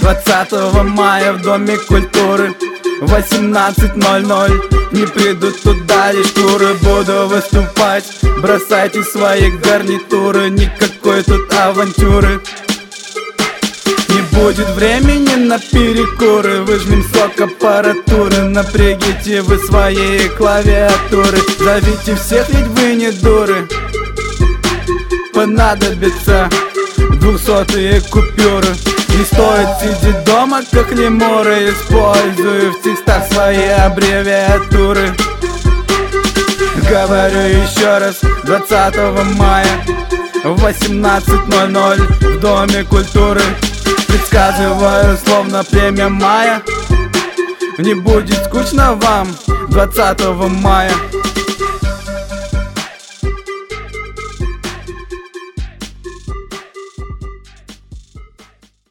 20 мая в Доме культуры 18:00. Не придут туда лишь куры. Буду выступать, бросайте свои гарнитуры. Никакой тут авантюры. Не будет времени на перекуры. Выжмем сок аппаратуры. Напрягите вы свои клавиатуры. Зовите всех, ведь вы не дуры. Понадобятся 200-е купюры. Не стоит сидеть дома, как лемуры. Использую в текстах свои аббревиатуры. Говорю еще раз, 20 мая в 18:00 в Доме культуры. Предсказываю, словно племя Майя. Не будет скучно вам 20 мая.